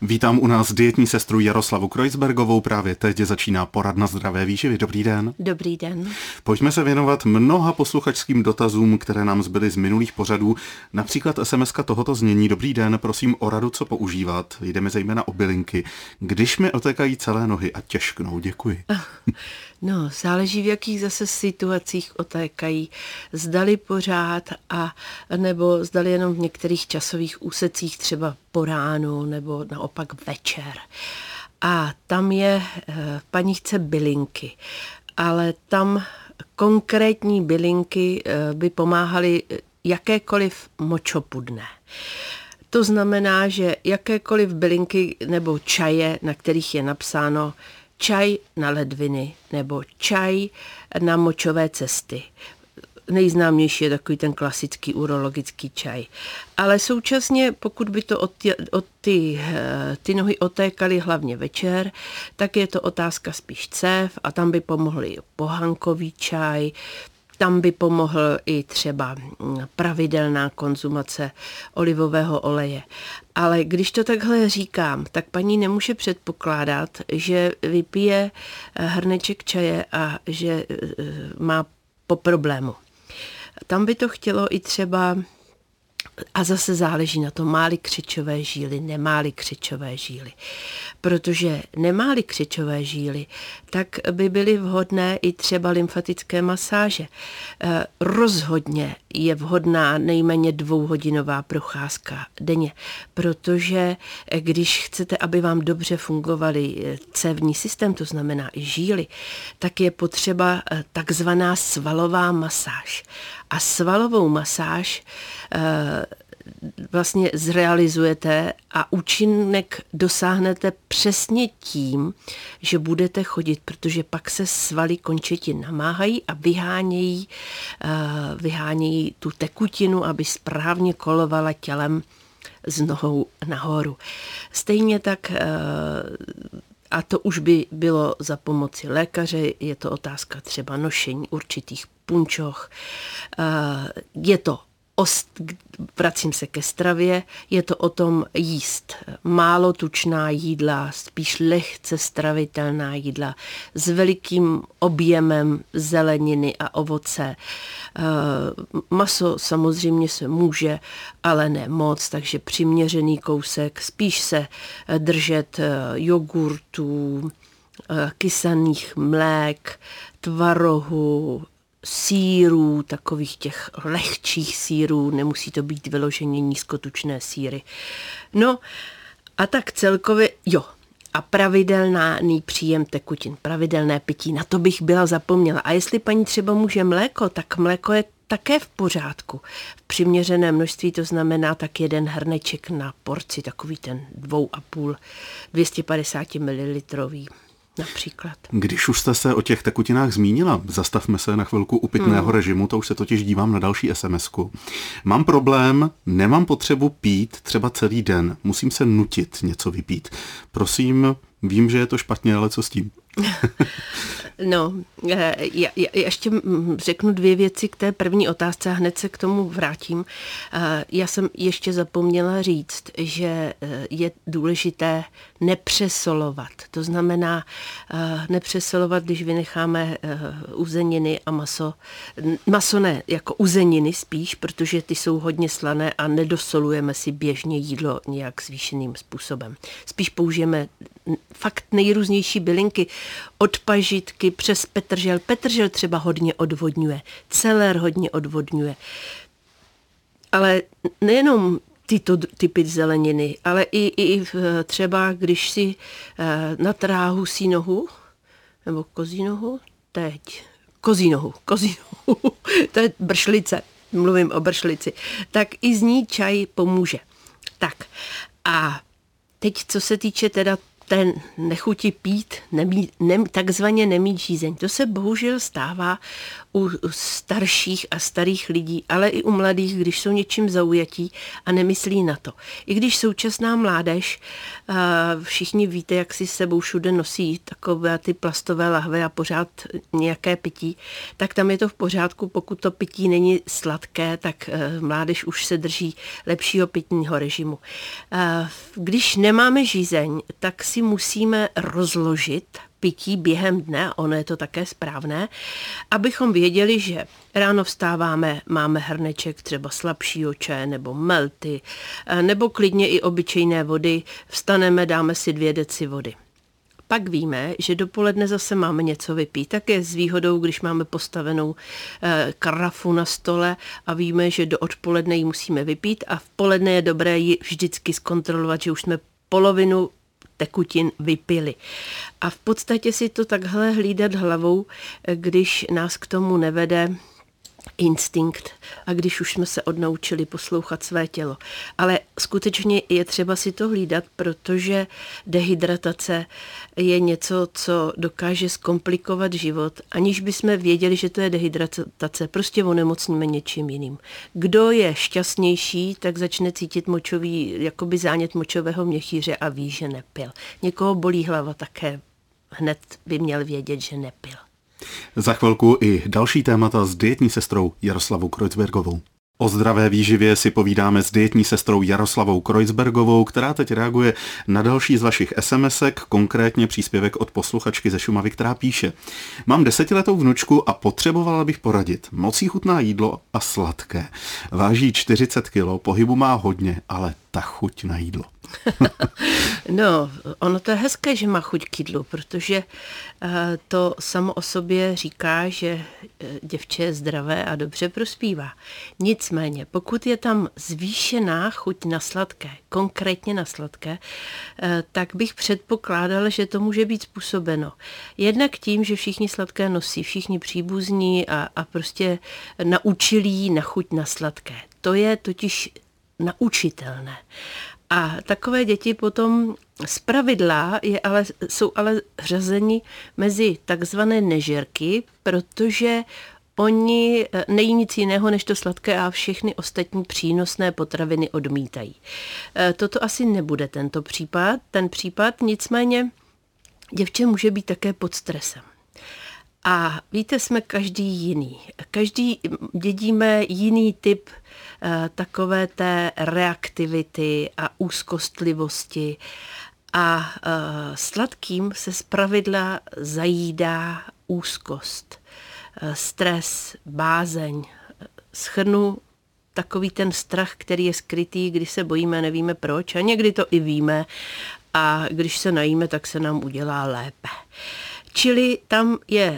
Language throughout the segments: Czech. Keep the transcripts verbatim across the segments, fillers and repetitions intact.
Vítám u nás dietní sestru Jaroslavu Kreuzbergovou. Právě teď začíná poradna zdravé výživy. Dobrý den. Dobrý den. Pojďme se věnovat mnoha posluchačským dotazům, které nám zbyly z minulých pořadů. Například es em eska tohoto znění. Dobrý den, prosím o radu, co používat. Jdeme zejména o bylinky. Když mi otékají celé nohy a těžknou, děkuji. No, záleží, v jakých zase situacích otékají. Zdali pořád a nebo zdali jenom v některých časových úsecích, třeba po ránu nebo naopak večer. A tam je, paní chce bylinky, ale tam konkrétní bylinky by pomáhaly jakékoliv močopudné. To znamená, že jakékoliv bylinky nebo čaje, na kterých je napsáno čaj na ledviny nebo čaj na močové cesty. Nejznámější je takový ten klasický urologický čaj. Ale současně, pokud by to od ty, od ty, ty nohy otékaly hlavně večer, tak je to otázka spíš cév a tam by pomohl i pohankový čaj, tam by pomohl i třeba pravidelná konzumace olivového oleje. Ale když to takhle říkám, tak paní nemůže předpokládat, že vypije hrneček čaje a že má po problému. Tam by to chtělo i třeba, a zase záleží na to, má-li křečové žíly, nemá-li křečové žíly. Protože nemá-li křečové žíly, tak by byly vhodné i třeba lymfatické masáže. E, rozhodně je vhodná nejméně dvouhodinová procházka denně, protože když chcete, aby vám dobře fungovaly cévní systém, to znamená i žíly, tak je potřeba takzvaná svalová masáž. A svalovou masáž e, vlastně zrealizujete a účinek dosáhnete přesně tím, že budete chodit, protože pak se svaly končetin namáhají a vyhánějí, uh, vyhánějí tu tekutinu, aby správně kolovala tělem z nohou nahoru. Stejně tak, uh, a to už by bylo za pomoci lékaře, je to otázka třeba nošení určitých punčoch, uh, je to Ost, vracím se ke stravě, je to o tom jíst málo tučná jídla, spíš lehce stravitelná jídla s velikým objemem zeleniny a ovoce. Maso samozřejmě se může, ale ne moc, takže přiměřený kousek, spíš se držet jogurtů, kysaných mlék, tvarohu, sýrů, takových těch lehčích sýrů, nemusí to být vyloženě nízkotučné sýry. No a tak celkově, jo, a pravidelný příjem tekutin, pravidelné pití, na to bych byla zapomněla. A jestli paní třeba může mléko, tak mléko je také v pořádku. V přiměřené množství, to znamená tak jeden hrneček na porci, takový ten dvou a půl, dvě stě padesát mililitrů. Například. Když už jste se o těch tekutinách zmínila, zastavme se na chvilku u pitného hmm. režimu, to už se totiž dívám na další es em esku. Mám problém, nemám potřebu pít třeba celý den, musím se nutit něco vypít. Prosím, vím, že je to špatně, ale co s tím? No, já, já ještě řeknu dvě věci k té první otázce a hned se k tomu vrátím. Já jsem ještě zapomněla říct, že je důležité nepřesolovat. To znamená nepřesolovat, když vynecháme uzeniny a maso. Maso ne, jako uzeniny spíš, protože ty jsou hodně slané a nedosolujeme si běžně jídlo nějak zvýšeným způsobem. Spíš použijeme fakt nejrůznější bylinky, od pažitky přes petržel. Petržel třeba hodně odvodňuje, celer hodně odvodňuje. Ale nejenom tyto typy zeleniny, ale i, i třeba, když si natrhá husí nohu, nebo kozí nohu, teď, kozí nohu, kozí nohu, to je bršlice, mluvím o bršlici, tak i z ní čaj pomůže. Tak a teď, co se týče teda ten nechuti pít, nemí, nem, takzvaně nemít žízeň. To se bohužel stává u starších a starých lidí, ale i u mladých, když jsou něčím zaujatí a nemyslí na to. I když současná mládež, všichni víte, jak si s sebou všude nosí takové ty plastové lahve a pořád nějaké pití, tak tam je to v pořádku, pokud to pití není sladké, tak mládež už se drží lepšího pitního režimu. Když nemáme žízeň, tak si musíme rozložit pití během dne, ono je to také správné, abychom věděli, že ráno vstáváme, máme hrneček třeba slabšího čaje nebo melty, nebo klidně i obyčejné vody, vstaneme, dáme si dvě deci vody. Pak víme, že dopoledne zase máme něco vypít. Tak je s výhodou, když máme postavenou eh, karafu na stole a víme, že do odpoledne ji musíme vypít a v poledne je dobré ji vždycky zkontrolovat, že už jsme polovinu tekutin vypili. A v podstatě si to takhle hlídat hlavou, když nás k tomu nevede instinkt a když už jsme se odnaučili poslouchat své tělo. Ale skutečně je třeba si to hlídat, protože dehydratace je něco, co dokáže zkomplikovat život, aniž bychom věděli, že to je dehydratace. Prostě onemocníme něčím jiným. Kdo je šťastnější, tak začne cítit močový, jakoby zánět močového měchýře a ví, že nepil. Někoho bolí hlava, také hned by měl vědět, že nepil. Za chvilku i další témata s dietní sestrou Jaroslavou Kreuzbergovou. O zdravé výživě si povídáme s dietní sestrou Jaroslavou Kreuzbergovou, která teď reaguje na další z vašich SMSek, konkrétně příspěvek od posluchačky ze Šumavy, která píše: Mám desetiletou vnučku a potřebovala bych poradit. Moc jí chutná jídlo a sladké. Váží čtyřicet kilo, pohybu má hodně, ale ta chuť na jídlo. No, ono to je hezké, že má chuť k jídlu, protože to samo o sobě říká, že děvče je zdravé a dobře prospívá. Nicméně, pokud je tam zvýšená chuť na sladké, konkrétně na sladké, tak bych předpokládala, že to může být způsobeno jednak tím, že všichni sladké nosí, všichni příbuzní a, a prostě naučili na chuť na sladké. To je totiž naučitelné. A takové děti potom zpravidla je ale, jsou ale řazeni mezi takzvané nežerky, protože oni nejí nic jiného než to sladké a všechny ostatní přínosné potraviny odmítají. Toto asi nebude tento případ. Ten případ nicméně děvče může být také pod stresem. A víte, jsme každý jiný. Každý dědíme jiný typ eh, takové té reaktivity a úzkostlivosti. A eh, sladkým se zpravidla zajídá úzkost, eh, stres, bázeň. Shrnu takový ten strach, který je skrytý, když se bojíme, nevíme proč. A někdy to i víme. A když se najíme, tak se nám udělá lépe. Čili tam je,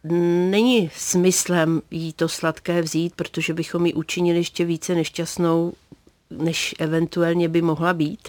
není smyslem jí to sladké vzít, protože bychom ji učinili ještě více nešťastnou, než eventuálně by mohla být.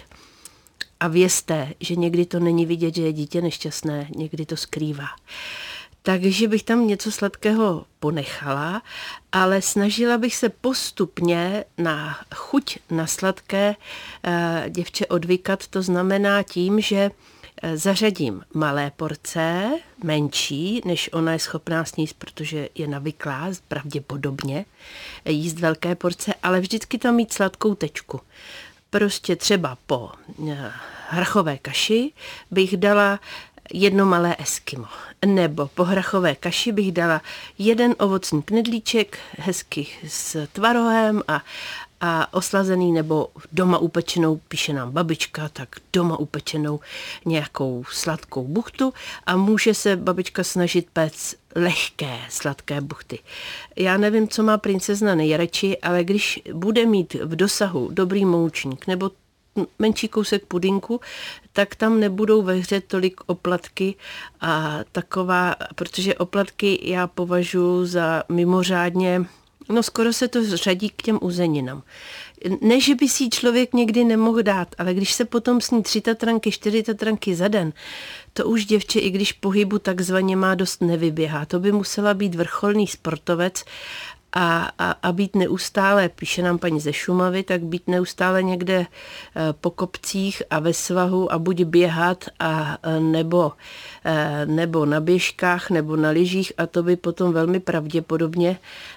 A vězte, že někdy to není vidět, že je dítě nešťastné, někdy to skrývá. Takže bych tam něco sladkého ponechala, ale snažila bych se postupně na chuť na sladké eh, děvče odvykat. To znamená tím, že zařadím malé porce, menší, než ona je schopná sníst, protože je navyklá pravděpodobně jíst velké porce, ale vždycky tam mít sladkou tečku. Prostě třeba po hrachové kaši bych dala jedno malé eskimo. Nebo po hrachové kaši bych dala jeden ovocný knedlíček, hezky s tvarohem a, a oslazený, nebo doma upečenou, píše nám babička, tak doma upečenou nějakou sladkou buchtu a může se babička snažit péct lehké sladké buchty. Já nevím, co má princezna nejradši, ale když bude mít v dosahu dobrý moučník nebo menší kousek pudinku, tak tam nebudou ve hře tolik oplatky a taková, protože oplatky já považuji za mimořádně, no skoro se to řadí k těm uzeninám. Ne, že by si člověk někdy nemohl dát, ale když se potom sní tři tatranky, čtyři tatranky za den, to už děvče, i když pohybu takzvaně má dost, nevyběhá. To by musela být vrcholný sportovec A, a, a být neustále, píše nám paní ze Šumavy, tak být neustále někde po kopcích a ve svahu a buď běhat a nebo, nebo na běžkách nebo na lyžích a to by potom velmi pravděpodobně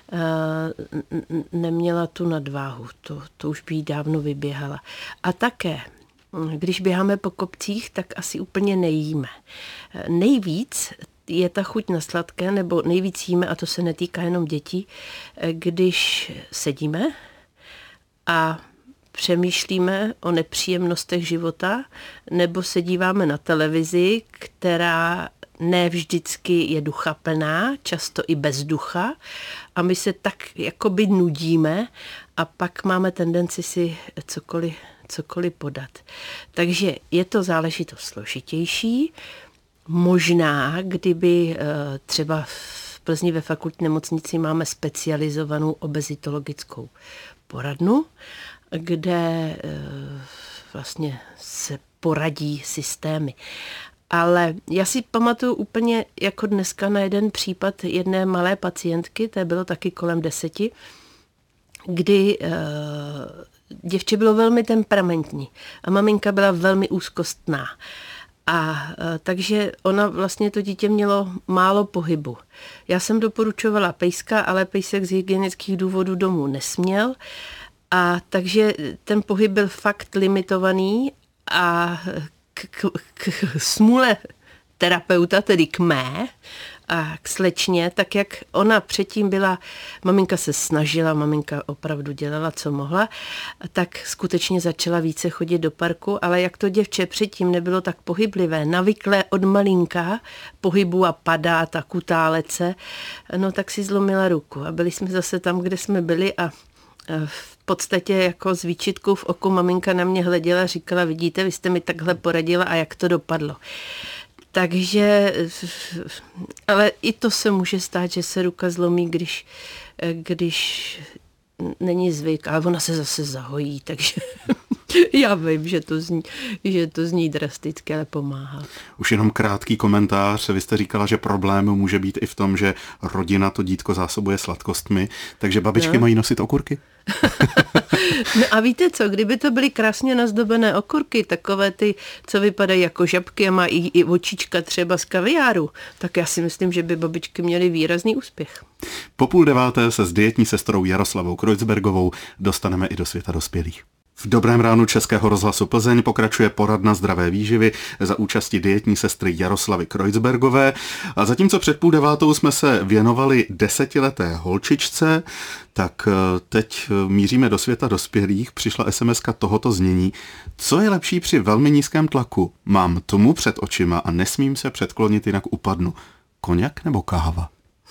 neměla tu nadváhu. To, to už by jí dávno vyběhala. A také, když běháme po kopcích, tak asi úplně nejíme. Nejvíc je ta chuť na sladké, nebo nejvíc jíme, a to se netýká jenom dětí, když sedíme a přemýšlíme o nepříjemnostech života, nebo se díváme na televizi, která ne vždycky je duchaplná, často i bez ducha, a my se tak jakoby nudíme a pak máme tendenci si cokoliv, cokoliv podat. Takže je to záležitost složitější. Možná, kdyby třeba v Plzni ve fakultní nemocnici máme specializovanou obezitologickou poradnu, kde vlastně se poradí systémy. Ale já si pamatuju úplně jako dneska na jeden případ jedné malé pacientky, to bylo taky kolem deseti, kdy děvče bylo velmi temperamentní a maminka byla velmi úzkostná. A takže ona vlastně to dítě mělo málo pohybu. Já jsem doporučovala pejska, ale pejsek z hygienických důvodů domů nesměl. A takže ten pohyb byl fakt limitovaný a k, k, k smůle terapeuta, tedy k mé a k slečně, tak jak ona předtím byla, maminka se snažila, maminka opravdu dělala, co mohla, tak skutečně začala více chodit do parku, ale jak to děvče předtím nebylo tak pohyblivé, navyklé od malinka pohybu a padát a kutálet se, no tak si zlomila ruku a byli jsme zase tam, kde jsme byli a v podstatě jako s výčitkou v oku maminka na mě hleděla a říkala, vidíte, vy jste mi takhle poradila a jak to dopadlo. Takže, ale i to se může stát, že se ruka zlomí, když, když není zvyk, ale ona se zase zahojí, takže já vím, že to zní, že to zní drasticky, ale pomáhá. Už jenom krátký komentář. Vy jste říkala, že problém může být i v tom, že rodina to dítko zásobuje sladkostmi, takže babičky no. mají nosit okurky? No a víte co, kdyby to byly krásně nazdobené okurky, takové ty, co vypadají jako žabky a má i, i očička třeba z kaviáru, tak já si myslím, že by babičky měly výrazný úspěch. Po půl deváté se s dietní sestrou Jaroslavou Kreuzbergovou dostaneme i do světa dospělých. V Dobrém ránu Českého rozhlasu Plzeň pokračuje poradna zdravé výživy za účasti dietní sestry Jaroslavy Kreuzbergové. A zatímco před půl devátou jsme se věnovali desetileté holčičce, tak teď míříme do světa dospělých. Přišla es em eska tohoto znění. Co je lepší při velmi nízkém tlaku? Mám tmu před očima a nesmím se předklonit, jinak upadnu. Koněk nebo káva?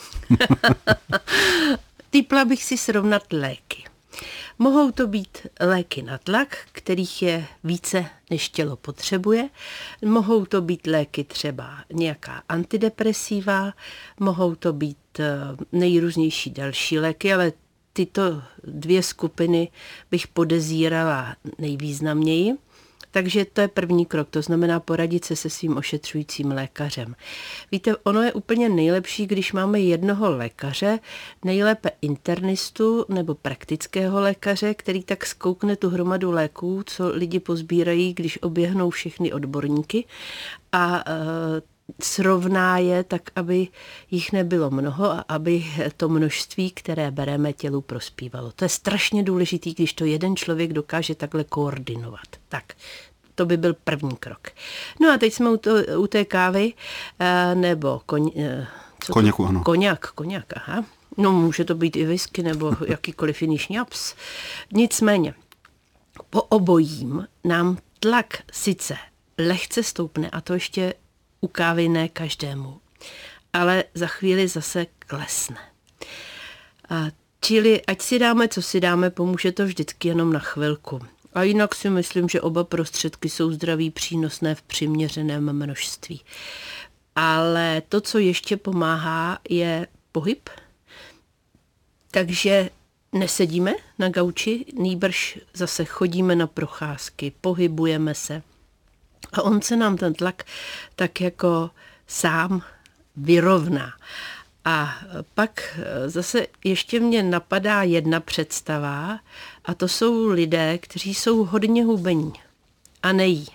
Typla bych si srovnat léky. Mohou to být léky na tlak, kterých je více, než tělo potřebuje. Mohou to být léky třeba nějaká antidepresiva, mohou to být nejrůznější další léky, ale tyto dvě skupiny bych podezírala nejvýznamněji. Takže to je první krok, to znamená poradit se se svým ošetřujícím lékařem. Víte, ono je úplně nejlepší, když máme jednoho lékaře, nejlépe internistu nebo praktického lékaře, který tak zkoukne tu hromadu léků, co lidi pozbírají, když oběhnou všechny odborníky a e, srovná je tak, aby jich nebylo mnoho a aby to množství, které bereme, tělu prospívalo. To je strašně důležitý, když to jeden člověk dokáže takhle koordinovat. Tak, to by byl první krok. No a teď jsme u, to, u té kávy, nebo koň, co koněku, to? ano. Koněk, koněk, aha. No může to být i whisky nebo jakýkoliv jiný šňaps. Nicméně, po obojím nám tlak sice lehce stoupne, a to ještě u kávy ne každému, ale za chvíli zase klesne. A čili ať si dáme, co si dáme, pomůže to vždycky jenom na chvilku. A jinak si myslím, že oba prostředky jsou zdraví, přínosné v přiměřeném množství. Ale to, co ještě pomáhá, je pohyb. Takže nesedíme na gauči, nýbrž zase chodíme na procházky, pohybujeme se. A on se nám ten tlak tak jako sám vyrovná. A pak zase ještě mě napadá jedna představa, a to jsou lidé, kteří jsou hodně hubení a nejí.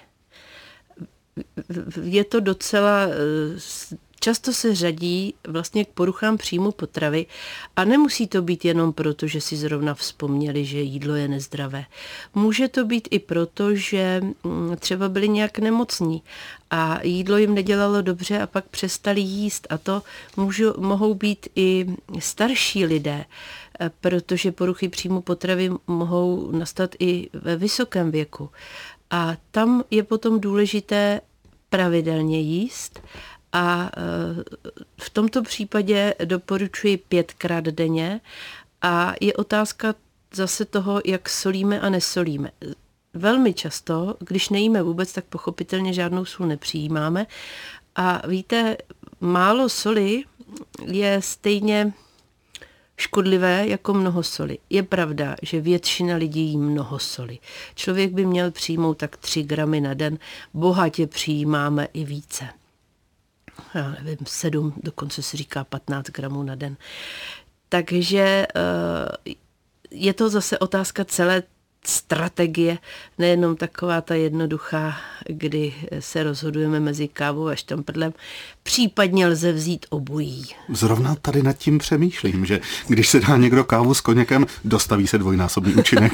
Je to docela, často se řadí vlastně k poruchám příjmu potravy a nemusí to být jenom proto, že si zrovna vzpomněli, že jídlo je nezdravé. Může to být i proto, že třeba byli nějak nemocní a jídlo jim nedělalo dobře a pak přestali jíst. A to můžou, mohou být i starší lidé, protože poruchy příjmu potravy mohou nastat i ve vysokém věku. A tam je potom důležité pravidelně jíst a v tomto případě doporučuji pětkrát denně a je otázka zase toho, jak solíme a nesolíme. Velmi často, když nejíme vůbec, tak pochopitelně žádnou sůl nepřijímáme a víte, málo soli je stejně škodlivé jako mnoho soli. Je pravda, že většina lidí jí mnoho soli. Člověk by měl přijmout tak tři gramy na den, bohatě přijímáme i více. Já nevím, sedm, dokonce se říká patnáct gramů na den. Takže je to zase otázka celé strategie, nejenom taková ta jednoduchá, kdy se rozhodujeme mezi kávou a štamprlem, případně lze vzít obojí. Zrovna tady nad tím přemýšlím, že když se dá někdo kávu s koněkem, dostaví se dvojnásobný účinek.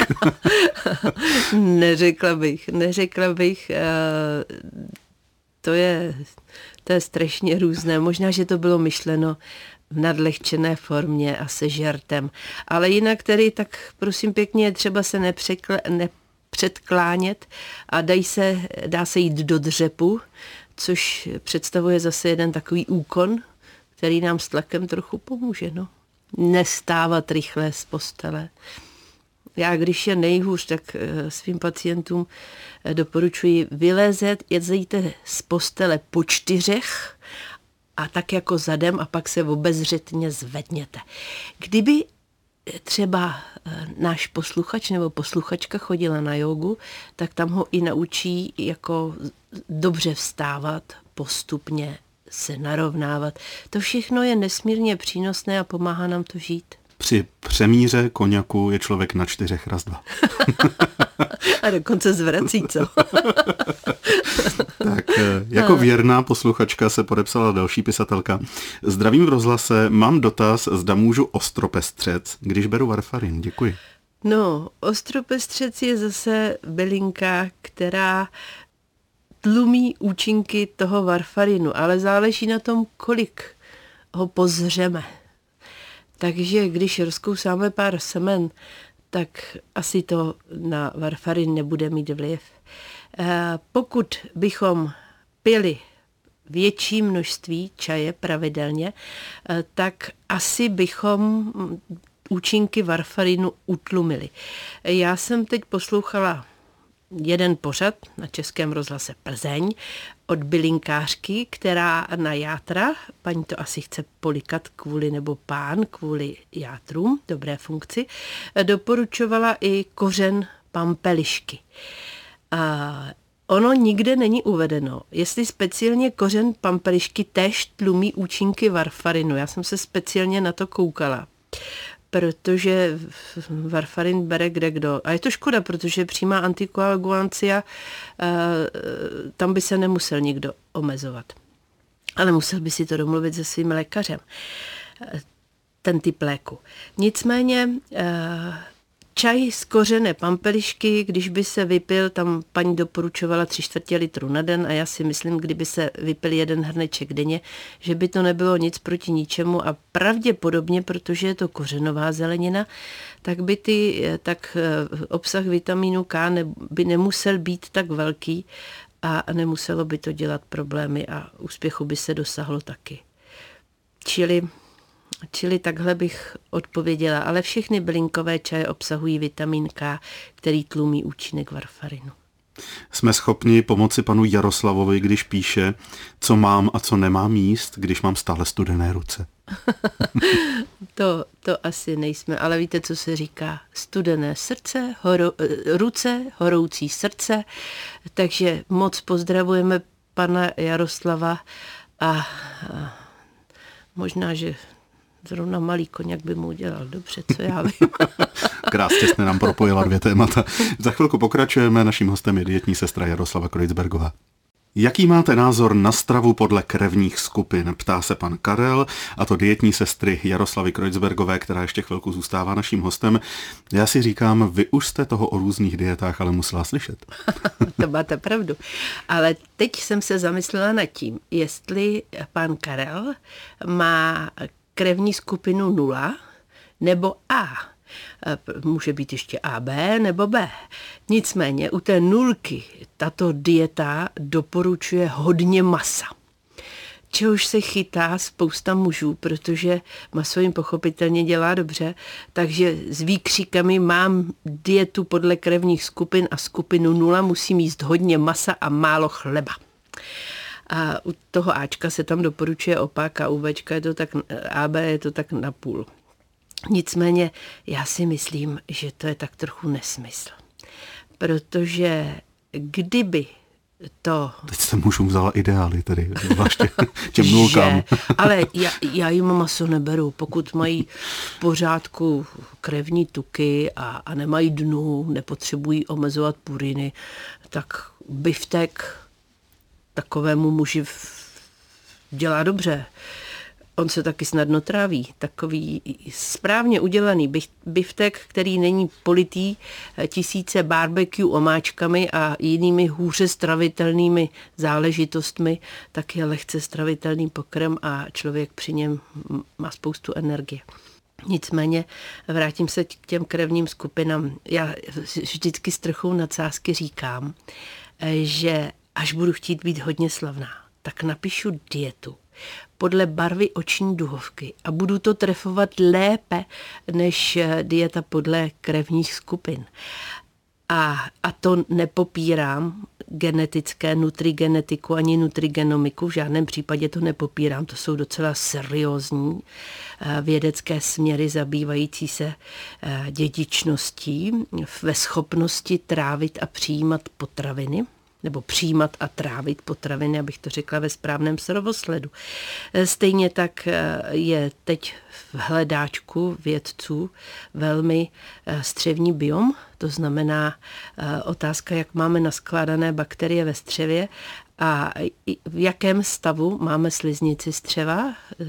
Neřekla bych, neřekla bych, to je, to je strašně různé. Možná, že to bylo myšleno v nadlehčené formě a se žartem. Ale jinak tedy, tak prosím pěkně, třeba se nepřekl, nepředklánět a daj se, dá se jít do dřepu, což představuje zase jeden takový úkon, který nám s tlakem trochu pomůže. No. Nestávat rychle z postele. Já, když je nejhůř, tak svým pacientům doporučuji vylezet, jedzejte z postele po čtyřech a tak jako zadem a pak se obezřetně zvedněte. Kdyby třeba náš posluchač nebo posluchačka chodila na jógu, tak tam ho i naučí jako dobře vstávat, postupně se narovnávat. To všechno je nesmírně přínosné a pomáhá nám to žít. Při přemíře koněku je člověk na čtyřech raz dva. A dokonce zvrací, co? Tak jako věrná posluchačka se podepsala další pisatelka. Zdravím v rozhlase, mám dotaz, zda můžu ostropestřec, když beru varfarin. Děkuji. No, ostropestřec je zase bylinka, která tlumí účinky toho varfarinu, ale záleží na tom, kolik ho pozřeme. Takže když rozkousáme pár semen, tak asi to na varfarin nebude mít vliv. Pokud bychom pili větší množství čaje pravidelně, tak asi bychom účinky varfarinu utlumili. Já jsem teď poslouchala jeden pořad na Českém rozhlase Plzeň od bylinkářky, která na játra, paní to asi chce polikat kvůli, nebo pán kvůli játrům, dobré funkci, doporučovala i kořen pampelišky. A ono nikde není uvedeno, jestli speciálně kořen pampelišky též tlumí účinky varfarinu. Já jsem se speciálně na to koukala, protože varfarin bere kdekdo. A je to škoda, protože přímá antikoagulancia, tam by se nemusel nikdo omezovat. Ale musel by si to domluvit se svým lékařem, ten typ léku. Nicméně čaj z kořené pampelišky, když by se vypil, tam paní doporučovala tři čtvrtě litru na den a já si myslím, kdyby se vypil jeden hrneček denně, že by to nebylo nic proti ničemu a pravděpodobně, protože je to kořenová zelenina, tak by ty, tak obsah vitamínu K ne, by nemusel být tak velký a nemuselo by to dělat problémy a úspěchu by se dosáhlo taky. Čili Čili takhle bych odpověděla, ale všechny bylinkové čaje obsahují vitamin K, který tlumí účinek varfarinu. Jsme schopni pomoci panu Jaroslavovi, když píše, co mám a co nemám jíst, když mám stále studené ruce. to, to asi nejsme, ale víte, co se říká? Studené srdce, horo, ruce, horoucí srdce, takže moc pozdravujeme pana Jaroslava a, a možná, že Zrovna malý koněk by mu udělal dobře, co já vím. Krásně jste nám propojila dvě témata. Za chvilku pokračujeme, naším hostem je dietní sestra Jaroslava Kreuzbergová. Jaký máte názor na stravu podle krevních skupin? Ptá se pan Karel, a to dietní sestry Jaroslavy Kreuzbergové, která ještě chvilku zůstává naším hostem. Já si říkám, vy už jste toho o různých dietách ale musela slyšet. To máte pravdu. Ale teď jsem se zamyslela nad tím, jestli pan Karel má krevní skupinu nula nebo A. Může být ještě A, B nebo B. Nicméně u té nulky tato dieta doporučuje hodně masa. Čehož se chytá spousta mužů, protože maso jim pochopitelně dělá dobře, takže s výkřikami mám dietu podle krevních skupin a skupinu nula musím jíst hodně masa a málo chleba. A u toho Ačka se tam doporučuje opak a u Bčka je to tak, A B je to tak napůl. Nicméně já si myslím, že to je tak trochu nesmysl. Protože kdyby to... Teď jste mužům vzala ideály, tedy zvláště těm nulkám. Ale já, já jim maso neberu. Pokud mají v pořádku krevní tuky a, a nemají dnu, nepotřebují omezovat puriny, tak biftek takovému muži dělá dobře. On se taky snadno tráví. Takový správně udělaný biftek, který není politý tisíce barbecue omáčkami a jinými hůře stravitelnými záležitostmi, tak je lehce stravitelný pokrm a člověk při něm má spoustu energie. Nicméně vrátím se k těm krevním skupinám. Já vždycky s trochou nadsázky říkám, že až budu chtít být hodně slavná, tak napíšu dietu podle barvy oční duhovky a budu to trefovat lépe než dieta podle krevních skupin. A, a to nepopírám genetické nutrigenetiku ani nutrigenomiku, v žádném případě to nepopírám, to jsou docela seriózní vědecké směry zabývající se dědičností ve schopnosti trávit a přijímat potraviny, nebo přijímat a trávit potraviny, abych to řekla ve správném slovosledu. Stejně tak je teď v hledáčku vědců velmi střevní biom, to znamená otázka, jak máme naskládané bakterie ve střevě a v jakém stavu máme sliznici střeva.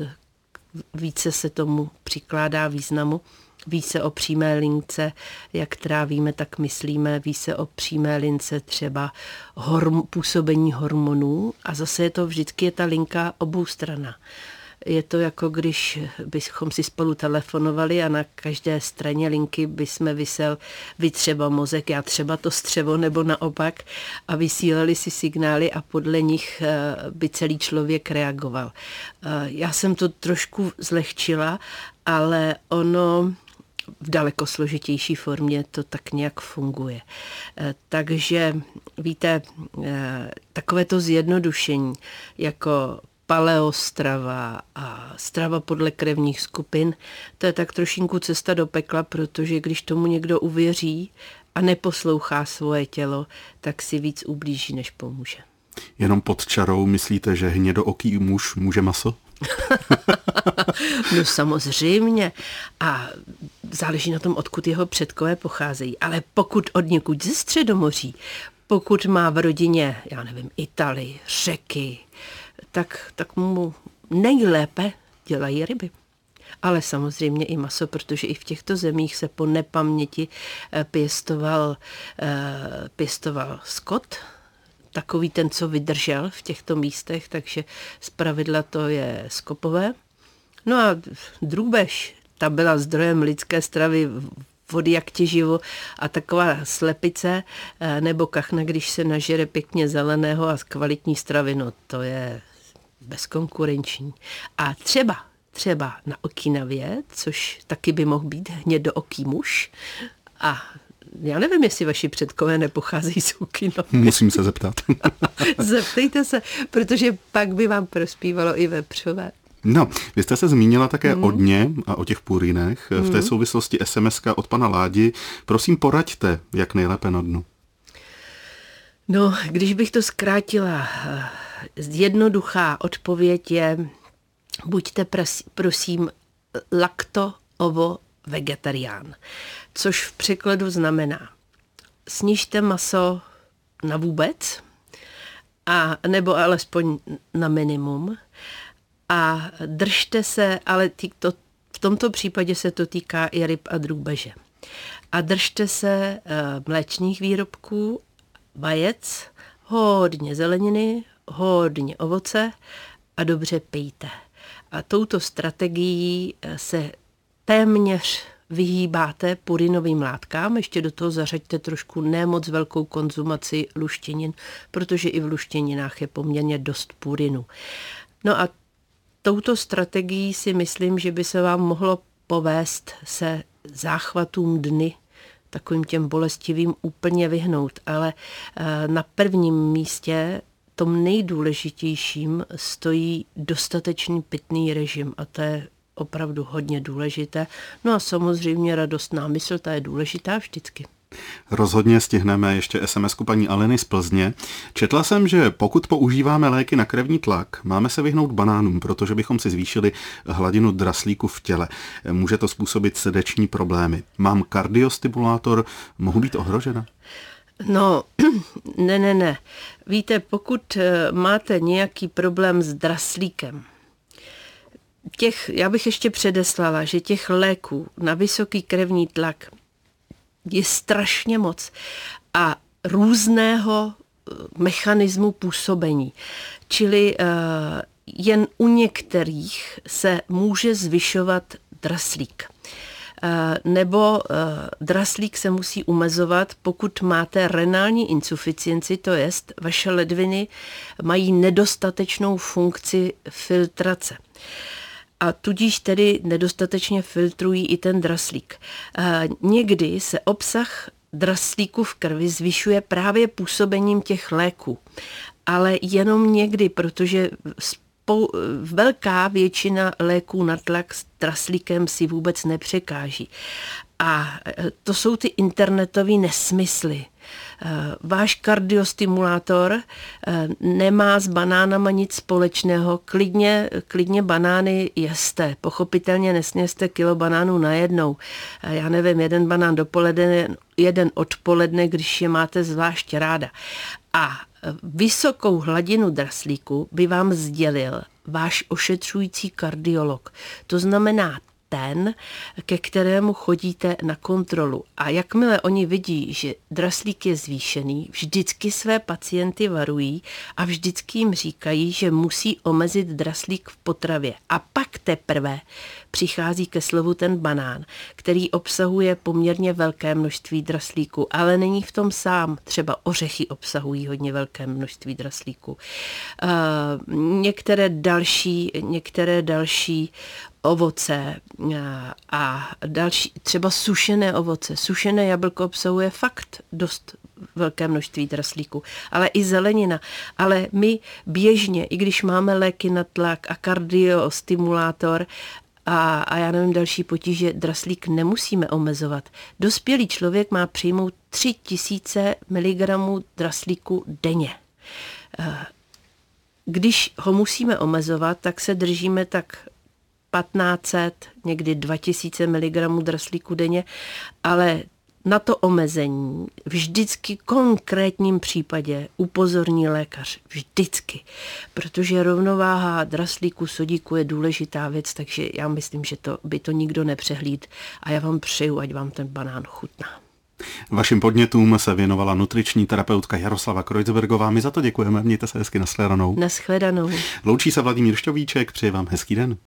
Více se tomu přikládá významu. Ví se o přímé lince, jak trávíme, tak myslíme. Ví se o přímé lince třeba horm, působení hormonů a zase je to vždycky je ta linka oboustranná. Je to jako když bychom si spolu telefonovali a na každé straně linky bychom vysel vy třeba mozek, já třeba to střevo nebo naopak a vysílali si signály a podle nich by celý člověk reagoval. Já jsem to trošku zlehčila, ale ono v daleko složitější formě to tak nějak funguje. Takže víte, takové to zjednodušení jako paleostrava a strava podle krevních skupin, to je tak trošinku cesta do pekla, protože když tomu někdo uvěří a neposlouchá svoje tělo, tak si víc ublíží, než pomůže. Jenom pod čarou myslíte, že hnědooký muž může maso? No samozřejmě. A záleží na tom, odkud jeho předkové pocházejí. Ale pokud od někud ze Středomoří, pokud má v rodině, já nevím, Italy, Řeky, tak, tak mu nejlépe dělají ryby. Ale samozřejmě i maso, protože i v těchto zemích se po nepaměti pěstoval, pěstoval skot, takový ten, co vydržel v těchto místech, takže zpravidla to je skopové. No a drůbež, ta byla zdrojem lidské stravy vody jak těživo a taková slepice nebo kachna, když se nažere pěkně zeleného a z kvalitní stravy, no to je bezkonkurenční. A třeba, třeba na Okinavě, což taky by mohl být hnědooký muž a já nevím, jestli vaši předkové nepocházejí z Okinavy. Musím se zeptat. Zeptejte se, protože pak by vám prospívalo i vepřové. No, vy jste se zmínila také hmm. o dně a o těch purínech. V té souvislosti es em eska od pana Ládi. Prosím, poraďte, jak nejlépe na dnu. No, když bych to zkrátila, jednoduchá odpověď je, buďte pras, prosím lakto-ovo-vegetarián, což v překladu znamená snižte maso na vůbec, a nebo alespoň na minimum a držte se, ale tý, to, v tomto případě se to týká i ryb a drůbeže. A držte se uh, mléčných výrobků, vajec, hodně zeleniny, hodně ovoce a dobře pijte. A touto strategií se téměř vyhýbáte purinovým látkám, ještě do toho zařaďte trošku nemoc velkou konzumaci luštěnin, protože i v luštěninách je poměrně dost purinu. No a touto strategií si myslím, že by se vám mohlo povést se záchvatům dny, takovým těm bolestivým úplně vyhnout, ale na prvním místě tom nejdůležitějším stojí dostatečný pitný režim a to je opravdu hodně důležité. No a samozřejmě radostná mysl, ta je důležitá vždycky. Rozhodně stihneme ještě es em esku paní Aleny z Plzně. Četla jsem, že pokud používáme léky na krevní tlak, máme se vyhnout banánům, protože bychom si zvýšili hladinu draslíku v těle. Může to způsobit srdeční problémy. Mám kardiostimulátor, mohu být ohrožena? No, ne, ne, ne. Víte, pokud máte nějaký problém s draslíkem, těch, já bych ještě předeslala, že těch léků na vysoký krevní tlak je strašně moc a různého mechanismu působení. Čili uh, jen u některých se může zvyšovat draslík. Uh, nebo uh, draslík se musí umezovat, pokud máte renální insuficienci, to jest vaše ledviny mají nedostatečnou funkci filtrace. A tudíž tedy nedostatečně filtrují i ten draslík. Někdy se obsah draslíku v krvi zvyšuje právě působením těch léků, ale jenom někdy, protože spou- velká většina léků na tlak s draslíkem si vůbec nepřekáží. A to jsou ty internetové nesmysly. Váš kardiostimulátor nemá s banánama nic společného. Klidně, klidně banány jeste. Pochopitelně nesněste kilo banánů najednou. Já nevím, jeden banán dopoledne, jeden odpoledne, když je máte zvlášť ráda. A vysokou hladinu draslíku by vám sdělil váš ošetřující kardiolog. To znamená ten, ke kterému chodíte na kontrolu. A jakmile oni vidí, že draslík je zvýšený, vždycky své pacienty varují a vždycky jim říkají, že musí omezit draslík v potravě. A pak teprve přichází ke slovu ten banán, který obsahuje poměrně velké množství draslíku, ale není v tom sám. Třeba ořechy obsahují hodně velké množství draslíku. Uh, některé další, některé další ovoce a další, třeba sušené ovoce. Sušené jablko obsahuje fakt dost velké množství draslíku, ale i zelenina. Ale my běžně, i když máme léky na tlak a kardiostimulátor a, a já nevím další potíže, draslík nemusíme omezovat. Dospělý člověk má přijmout tři tisíce miligramů draslíku denně. Když ho musíme omezovat, tak se držíme tak patnáct set, někdy dva tisíce miligramů draslíku denně, ale na to omezení vždycky v konkrétním případě upozorní lékař. Vždycky. Protože rovnováha draslíku, sodíku je důležitá věc, takže já myslím, že to by to nikdo nepřehlíd a já vám přeju, ať vám ten banán chutná. Vašim podnětům se věnovala nutriční terapeutka Jaroslava Kreuzbergová. My za to děkujeme. Mějte se hezky, nashledanou. Nashledanou. Loučí se Vladimír Šťovíček, přeji vám hezký den.